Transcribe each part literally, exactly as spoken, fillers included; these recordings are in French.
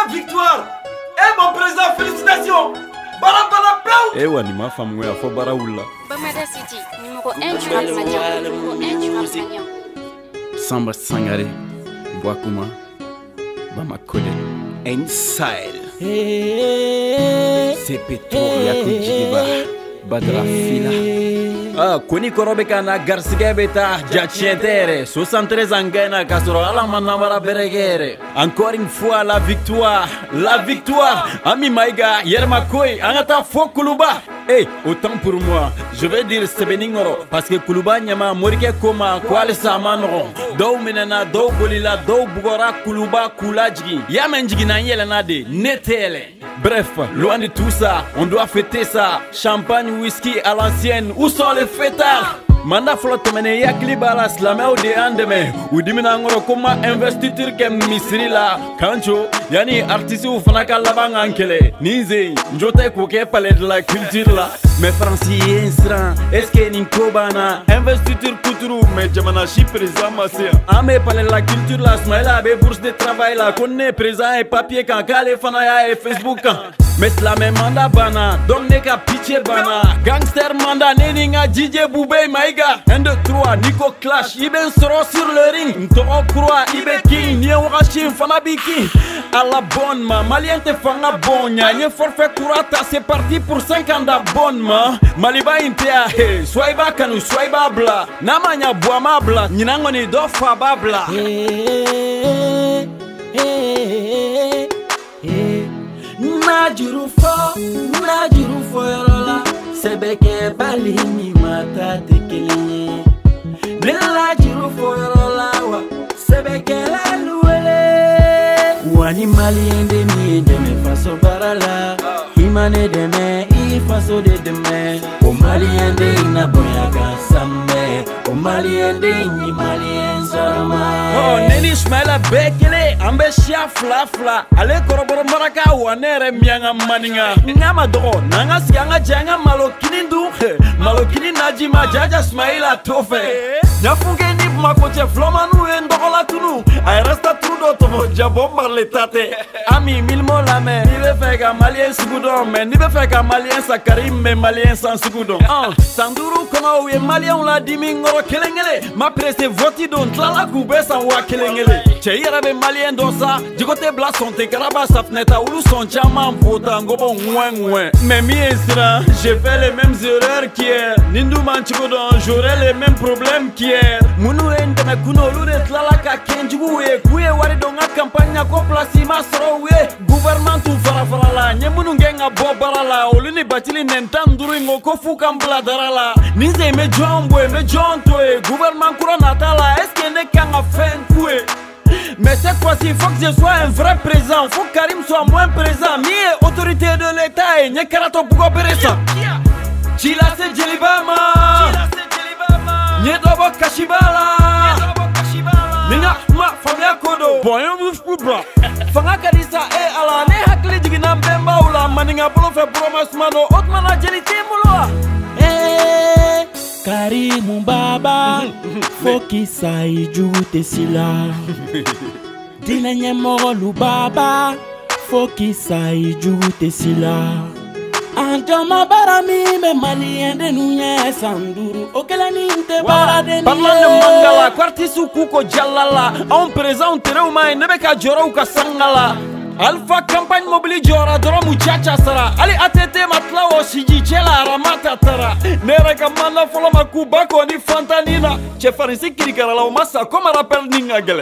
victoire. Eh mon président, félicitations. Bara bara peu. Eh wani ma femme ya fo bara wula. Bamada City, numéro un du rap malien. Numéro un du rap malien. Samba Sangare, Boakuma, Bamakode, Inside. C'est Petro Yakujiba, Badra Fila. Ah, Koni Korobeka na Garciga Beta, Jachentere, soixante-treize ans Gaina, Kasoro, Alamanamara Beregere. Encore une fois, la victoire, la victoire. Ami Maïga, Yermakoi, Anata Fokuluba. Hey, autant pour moi, je vais dire Sebeningoro, parce que Kuluba Nyama, Morike Koma, Kwale Samanoro, Dou Menena, Dou Bolila, Dou Bugora, Kuluba, Kulajgi, Yamenjigi na Yelenade, Netele. Bref, loin de tout ça, on doit fêter ça. Champagne, whisky à l'ancienne, où sont les fêtards? Manda flotte mene yakli balas la meo de andeme ou dimina ngoro kuma investiture ke misri la kancho yani artiste ou fanaka labang ankele nize njote ko ke palais de la culture la mais francien sran est-ce que ninko bana investiture kuturu mais jamana chi présent masia ame palais de la culture la smaila be bourse de travail la connaît présent et papier kan kale fanaya et Facebook mais la même manda bana donc ne ka pitié bana gangster manda neninga D J Boubé Maïga un, deux, trois, Nico Clash Iben sera sur le ring Ntoro Croix, Ibe King Nye Wakashi, Fanabi King à la bonne ma Malien te fanga bonya Nye forfait Kurata c'est parti pour cinq ans d'abonnement Maliba Intea hey, Swaiba Kanu, Swaiba Bla Namanya Boama Bla Ninangoni Dofa Babla hey, hey, hey. Najurufo, Najurufo yorola Sebeke balini mata tekelenye Nela Jurufo yorola wa Sebeke la luele Wani mali ende mi deme faso barala Imane deme i faso de deme O mali ende ina boyaga samme O mali ende ni mali enzarma Oh neni Ismaila bekele ambe shia fla fla Ale koroboro maraka wanere mianga maninga Ngama dogo nanga sianga janga malokini ndu Malokini najima jaja Ismaila tofe Nyafunge ni makoche flomanu endoko la tunu Ay resta trudo tomo jabo marletate Ami milmo lame Nibe feka malien sugudon Men nibe feka malien sakarim Me malien sans sugudon uh, Sanduru kono uye malien la dimi ngoro kelengele Ma prese voti don tlala kube sa wa kelengele Che yarabe malien don sa Jikote bla sonte karaba safneta Ulu son chama mpota ngobo ngwen ngwen Mais mi esira J'ai fait les mêmes erreurs qu'hier Nindu manchikoudon J'aurai les mêmes problèmes qu'hier Munu ende me kuno lure tlala ka kenjugu we Kuye wari donga kampanya ko plasi masro we Gouvernement tu fara fara la Nye munu ngenga bo barala Oluni batili nentanduru ingo kofu kambla darala Nize me jombwe me jontoe Gouvernement kura natala Eske ne kanga fen kwe Mais cette fois-ci, il faut que je sois un vrai présent. Faut que Karim soit moins présent. Mie autorité de l'État et nye karato bugo peresa. Chila se jelibama. Nye dobo kashibala. Ninga ma famia kodo. Boyon wuf kubra. Fanga kadisa e ala ne hakli jigina mbemba ula. Maninga bolo fe promise mano. Otmana jeliti muloa. Eh, Karimu baba. Fokisa ijute sila. Dina nyemoro lubaba. Fokisa ijute sila. Antama barami me maliende nuye sanduru. Okela ni inte barade ni. Parlant de mangala, kwarti sukuko jalala. On présente reuma nebeka joro ka sangala. Alpha campagne mobili jora doro muchacha sara. Ali atete matla o siji chela ramata tara. Nera kamana folo makuba ko ni fantanina. Che farisi kirikara la massa comme rappel ninga gele.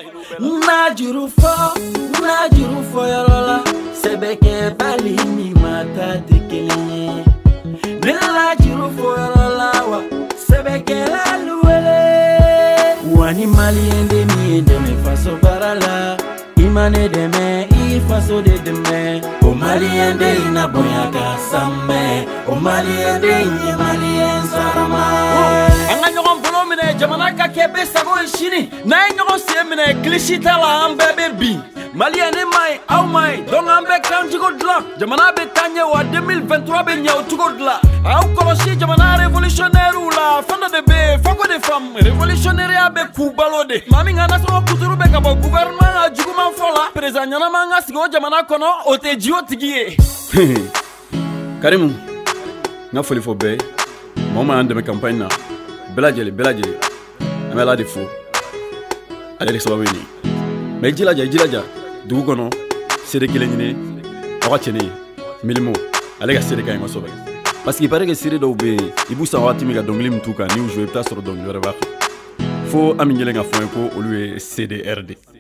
Najurufo, najurufo yorola. Sebeke balini mata tekelenye Nela jurufo yorola wa Sebeke la luele Wani mali ende mi deme faso barala Imane deme i faso de deme O mali ende ina boyaga samme O mali ende inye mali enzarama Anga nyogon polo mine jamana ka kebe sago ishini Na nyogon siye mine klishita la ambebe bi Mali ane mai au mai Donc ambe kan chigo dla Jamana be tanye wa deux mille vingt-trois be nyao chigo dla Au koloshi jamana révolutionnaire ou la Fanda de be Fango de femme Révolutionnaire abe kubalode Mami nga naso kuturu be kabo Gouvernement a juguman fola président ɲanama an ka sigi o jamana kɔnɔ o tɛ ji o tigi ye. Karimu n ka foli fɔ bɛɛ mɔgɔ ma y'an dɛmɛ campagne na bɛɛ lajɛlen bɛɛ lajɛlen an bɛ Ala de fo ale de sababu ye nin ye mais i jilaja i jilaja dugu kɔnɔ seede kelen ɲini aw ka cɛnin Milimo ale ka seede ka ɲi kosɛbɛ parce que il paraît que seede dɔw bɛ yen i b'u san waati min ka dɔnkili min t'u kan n'i y'u joué i bɛ taa sɔrɔ dɔnkili wɛrɛ b'a kan fo an bɛ yɛlɛ ka fɔ n ye ko olu ye C D R de